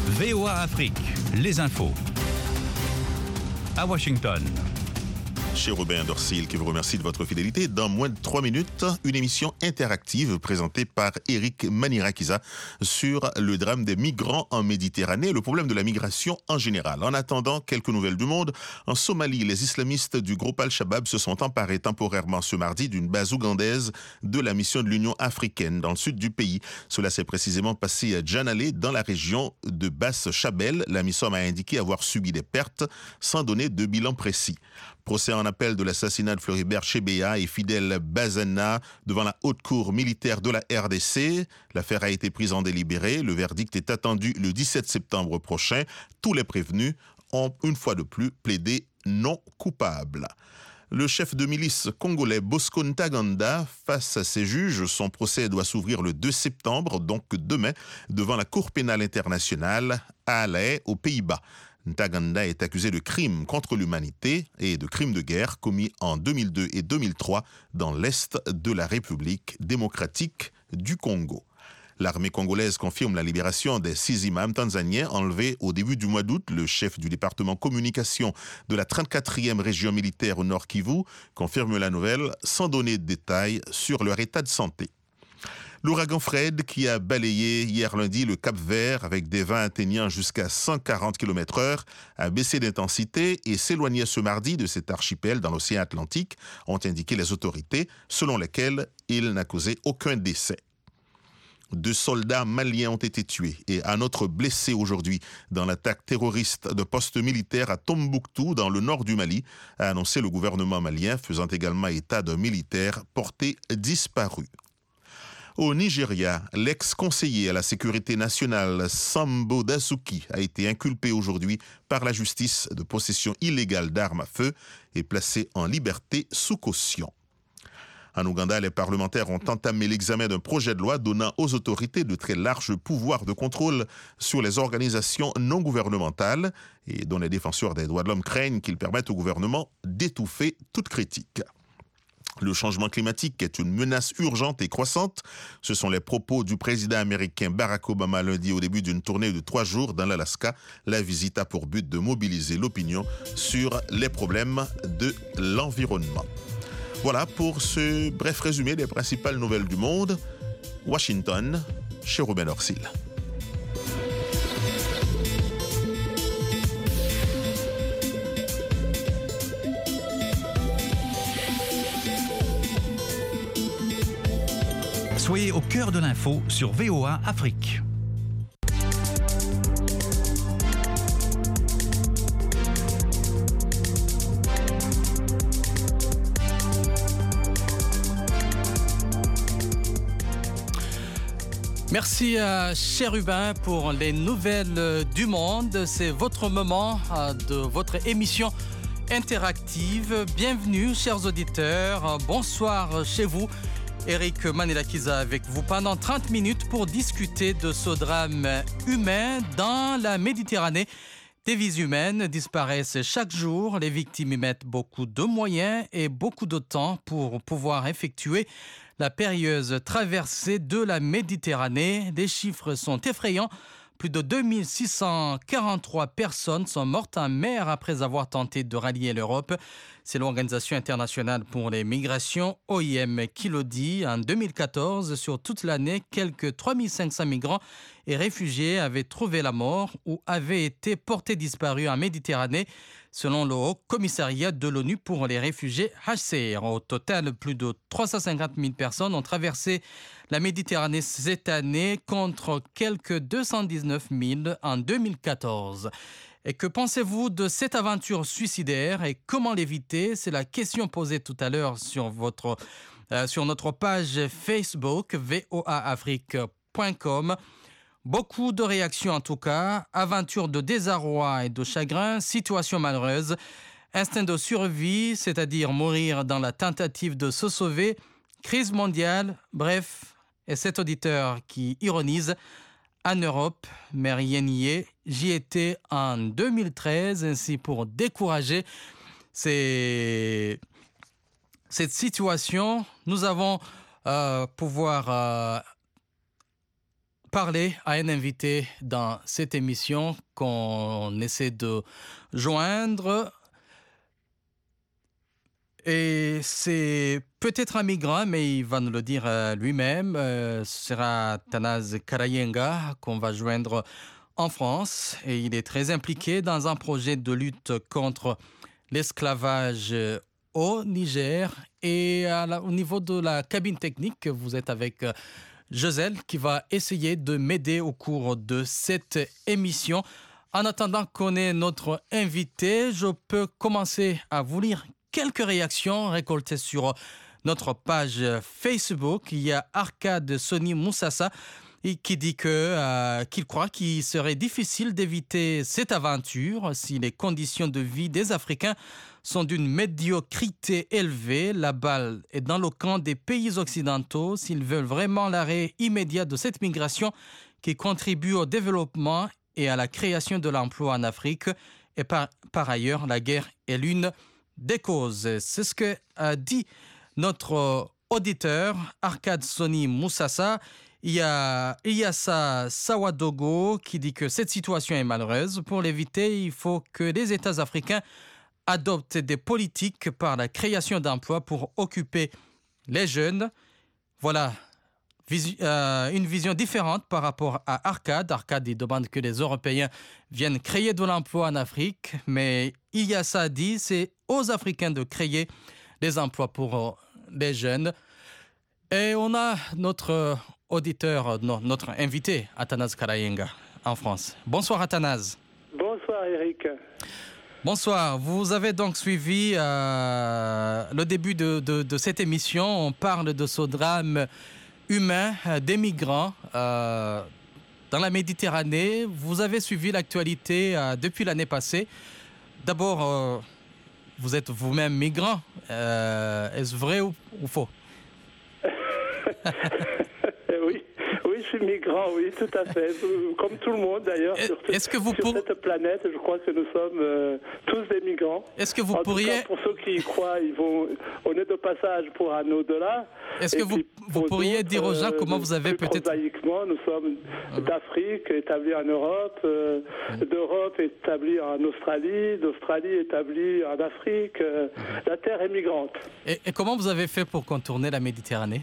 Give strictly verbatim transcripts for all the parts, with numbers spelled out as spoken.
V O A Afrique, les infos. À Washington. Chez Robin Dorsil, qui vous remercie de votre fidélité. Dans moins de trois minutes, une émission interactive présentée par Eric Manirakiza sur le drame des migrants en Méditerranée et le problème de la migration en général. En attendant, quelques nouvelles du monde. En Somalie, les islamistes du groupe Al-Shabaab se sont emparés temporairement ce mardi d'une base ougandaise de la mission de l'Union africaine dans le sud du pays. Cela s'est précisément passé à Djanalé, dans la région de Basse-Chabelle. La mission a indiqué avoir subi des pertes sans donner de bilan précis. Procès en appel de l'assassinat de Floribert Chebeya et Fidel Bazana devant la haute cour militaire de la R D C. L'affaire a été prise en délibéré. Le verdict est attendu le dix-sept septembre prochain. Tous les prévenus ont une fois de plus plaidé non coupable. Le chef de milice congolais Bosco Ntaganda face à ses juges. Son procès doit s'ouvrir le deux septembre, donc demain, devant la Cour pénale internationale à La Haye, aux Pays-Bas. Ntaganda est accusé de crimes contre l'humanité et de crimes de guerre commis en deux mille deux et deux mille trois dans l'est de la République démocratique du Congo. L'armée congolaise confirme la libération des six imams tanzaniens enlevés au début du mois d'août. Le chef du département communication de la trente-quatrième région militaire au Nord Kivu confirme la nouvelle sans donner de détails sur leur état de santé. L'ouragan Fred, qui a balayé hier lundi le Cap-Vert avec des vents atteignant jusqu'à cent quarante kilomètres heure, a baissé d'intensité et s'éloignait ce mardi de cet archipel dans l'océan Atlantique, ont indiqué les autorités, selon lesquelles il n'a causé aucun décès. Deux soldats maliens ont été tués et un autre blessé aujourd'hui dans l'attaque terroriste de postes militaires à Tombouctou, dans le nord du Mali, a annoncé le gouvernement malien, faisant également état d'un militaire porté disparu. Au Nigeria, l'ex-conseiller à la sécurité nationale Sambo Dasuki a été inculpé aujourd'hui par la justice de possession illégale d'armes à feu et placé en liberté sous caution. En Ouganda, les parlementaires ont entamé l'examen d'un projet de loi donnant aux autorités de très larges pouvoirs de contrôle sur les organisations non gouvernementales et dont les défenseurs des droits de l'homme craignent qu'ils permettent au gouvernement d'étouffer toute critique. Le changement climatique est une menace urgente et croissante. Ce sont les propos du président américain Barack Obama lundi au début d'une tournée de trois jours dans l'Alaska. La visite a pour but de mobiliser l'opinion sur les problèmes de l'environnement. Voilà pour ce bref résumé des principales nouvelles du monde. Washington, chez Robin Dorsil. Soyez au cœur de l'info sur V O A Afrique. Merci à Chérubin pour les nouvelles du monde. C'est votre moment de votre émission interactive. Bienvenue, chers auditeurs. Bonsoir chez vous. Eric Manirakiza avec vous pendant trente minutes pour discuter de ce drame humain dans la Méditerranée. Des vies humaines disparaissent chaque jour. Les victimes y mettent beaucoup de moyens et beaucoup de temps pour pouvoir effectuer la périlleuse traversée de la Méditerranée. Les chiffres sont effrayants. Plus de deux mille six cent quarante-trois personnes sont mortes en mer après avoir tenté de rallier l'Europe. C'est l'Organisation internationale pour les migrations, O I M, qui le dit. En deux mille quatorze, sur toute l'année, quelques trois mille cinq cents migrants et réfugiés avaient trouvé la mort ou avaient été portés disparus en Méditerranée, selon le Haut Commissariat de l'ONU pour les réfugiés H C R. Au total, plus de trois cent cinquante mille personnes ont traversé la Méditerranée cette année contre quelques deux cent dix-neuf mille en deux mille quatorze. Et que pensez-vous de cette aventure suicidaire et comment l'éviter? C'est la question posée tout à l'heure sur, votre, euh, sur notre page Facebook v o a afrique point com. Beaucoup de réactions en tout cas. Aventure de désarroi et de chagrin, situation malheureuse, instinct de survie, c'est-à-dire mourir dans la tentative de se sauver, crise mondiale, bref. Et cet auditeur qui ironise, en Europe, mais rien n'y est. J'y étais en deux mille treize, ainsi pour décourager ces... cette situation. Nous avons euh, pouvoir euh, parler à un invité dans cette émission qu'on essaie de joindre. Et c'est peut-être un migrant, mais il va nous le dire lui-même. Euh, ce sera Athanase Karayenga qu'on va joindre en France. Et il est très impliqué dans un projet de lutte contre l'esclavage au Niger. Et à la, au niveau de la cabine technique, vous êtes avec Joselle qui va essayer de m'aider au cours de cette émission. En attendant qu'on ait notre invité, je peux commencer à vous lire quelques réactions récoltées sur notre page Facebook. Il y a Arcade Soni Moussassa qui dit que, euh, qu'il croit qu'il serait difficile d'éviter cette aventure si les conditions de vie des Africains sont d'une médiocrité élevée. La balle est dans le camp des pays occidentaux s'ils veulent vraiment l'arrêt immédiat de cette migration qui contribue au développement et à la création de l'emploi en Afrique. Et par, par ailleurs, la guerre est l'une des causes. C'est ce que a dit notre auditeur Arcade Soni Moussassa. Il y a Iyassa Sawadogo qui dit que cette situation est malheureuse. Pour l'éviter, il faut que les États africains adoptent des politiques par la création d'emplois pour occuper les jeunes. Voilà visu- euh, une vision différente par rapport à Arcade. Arcade il demande que les Européens viennent créer de l'emploi en Afrique, mais Iyassa dit c'est aux Africains de créer des emplois pour les jeunes. Et on a notre auditeur, non, notre invité, Athanase Karayenga, en France. Bonsoir Athanase. Bonsoir Eric. Bonsoir. Vous avez donc suivi euh, le début de, de, de cette émission. On parle de ce drame humain euh, des migrants euh, dans la Méditerranée. Vous avez suivi l'actualité euh, depuis l'année passée. D'abord, euh, vous êtes vous-même migrant. Euh, est-ce vrai ou, ou faux? Oui, oui, je suis migrant, oui, tout à fait. Comme tout le monde d'ailleurs, sur, Est-ce que vous sur pour... cette planète, je crois que nous sommes euh, tous des migrants. Est-ce que vous en pourriez... tout cas, pour ceux qui y croient, ils vont... on est de passage pour un au-delà. Est-ce que vous, vous pourriez dire aux gens comment vous avez plus peut-être... prosaïquement, nous sommes d'Afrique, établis en Europe, euh, mmh. d'Europe établis en Australie, d'Australie établis en Afrique. Euh, mmh. La Terre est migrante. Et, et comment vous avez fait pour contourner la Méditerranée?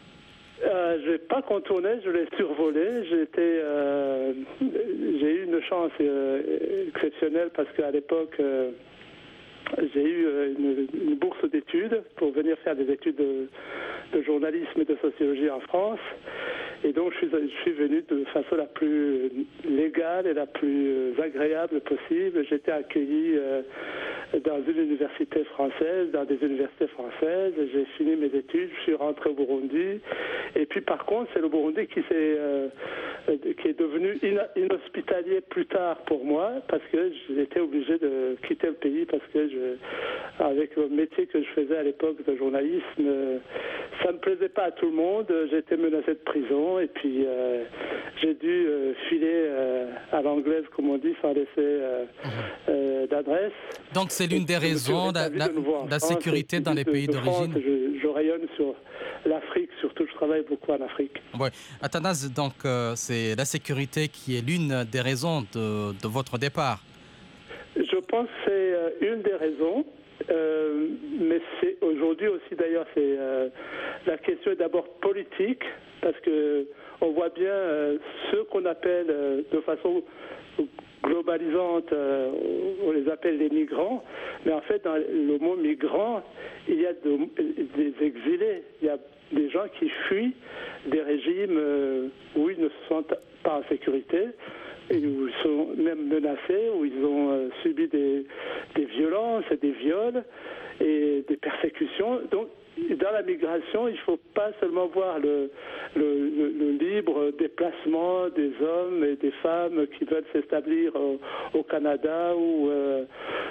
Euh, je n'ai pas contourné, je l'ai survolé. J'étais, euh, j'ai eu une chance euh, exceptionnelle parce qu'à l'époque, euh, j'ai eu une, une bourse d'études pour venir faire des études de, de journalisme et de sociologie en France. Et donc, je suis, je suis venu de façon la plus légale et la plus agréable possible. J'étais accueilli euh, dans une université française, dans des universités françaises. J'ai fini mes études, je suis rentré au Burundi. Et puis, par contre, c'est le Burundi qui, s'est, euh, qui est devenu inhospitalier plus tard pour moi, parce que j'étais obligé de quitter le pays, parce que je, avec le métier que je faisais à l'époque de journalisme, ça ne plaisait pas à tout le monde. J'étais menacé de prison. Et puis, euh, j'ai dû euh, filer euh, à l'anglaise, comme on dit, sans laisser euh, euh, d'adresse. Donc, c'est l'une des raisons de la, la, de la sécurité dans les pays de, d'origine. Je, je rayonne sur l'Afrique, surtout, je travaille beaucoup en Afrique. Oui. Athanase, donc, euh, c'est la sécurité qui est l'une des raisons de, de votre départ. Je pense que c'est euh, une des raisons. Euh, mais c'est aujourd'hui aussi d'ailleurs c'est euh, la question est d'abord politique parce que on voit bien euh, ceux qu'on appelle euh, de façon globalisante, euh, on les appelle les migrants, mais en fait dans le mot migrant il y a de, des exilés, il y a des gens qui fuient des régimes euh, où ils ne se sentent pas en sécurité, et où ils sont même menacés, où ils ont euh, subi des, des violences et des viols et des persécutions. Donc, dans la migration, il ne faut pas seulement voir le, le, le, le libre déplacement des hommes et des femmes qui veulent s'établir au, au Canada ou, euh,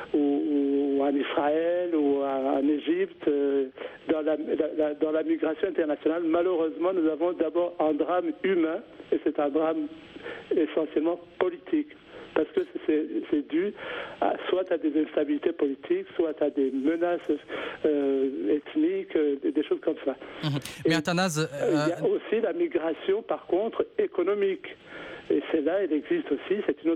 ou, ou en Israël ou en, en Égypte. Dans la, la, dans la migration internationale, malheureusement, nous avons d'abord un drame humain et c'est un drame essentiellement politique. Parce que c'est, c'est dû à, soit à des instabilités politiques, soit à des menaces euh, ethniques, euh, des choses comme ça. Mmh. Mais Athanase, euh, il y a aussi la migration, par contre, économique. Et celle-là, elle existe aussi, c'est une